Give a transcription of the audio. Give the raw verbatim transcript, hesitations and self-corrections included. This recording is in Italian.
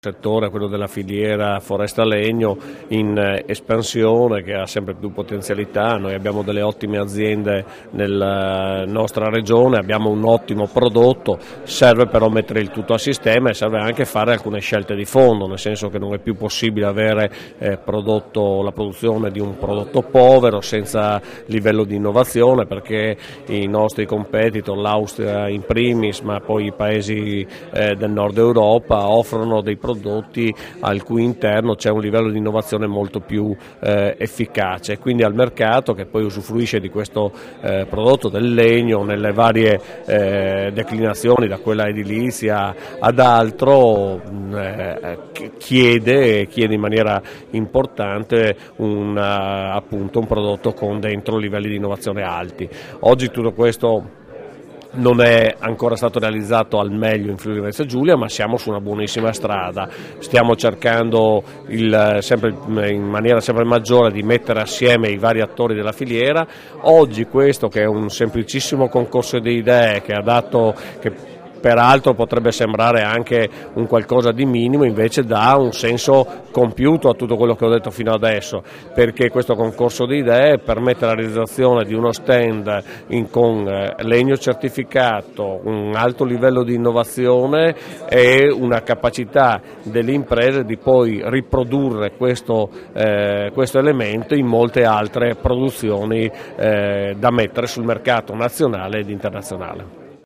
Settore, quello della filiera foresta legno, in espansione, che ha sempre più potenzialità. Noi abbiamo delle ottime aziende nella nostra regione, abbiamo un ottimo prodotto, serve però mettere il tutto a sistema e serve anche fare alcune scelte di fondo, nel senso che non è più possibile avere eh, prodotto, la produzione di un prodotto povero senza livello di innovazione, perché i nostri competitor, l'Austria in primis, ma poi i paesi eh, del nord Europa, offrono dei prodotti prodotti al cui interno c'è un livello di innovazione molto più eh, efficace, quindi al mercato, che poi usufruisce di questo eh, prodotto del legno nelle varie eh, declinazioni, da quella edilizia ad altro, eh, chiede, chiede in maniera importante un, appunto, un prodotto con dentro livelli di innovazione alti. Oggi tutto questo non è ancora stato realizzato al meglio in Friuli Venezia Giulia, ma siamo su una buonissima strada. Stiamo cercando il, sempre, in maniera sempre maggiore di mettere assieme i vari attori della filiera. Oggi questo, che è un semplicissimo concorso di idee che ha dato, che peraltro potrebbe sembrare anche un qualcosa di minimo, invece dà un senso compiuto a tutto quello che ho detto fino adesso, perché questo concorso di idee permette la realizzazione di uno stand in, con eh, legno certificato, un alto livello di innovazione e una capacità delle imprese di poi riprodurre questo, eh, questo elemento in molte altre produzioni eh, da mettere sul mercato nazionale ed internazionale.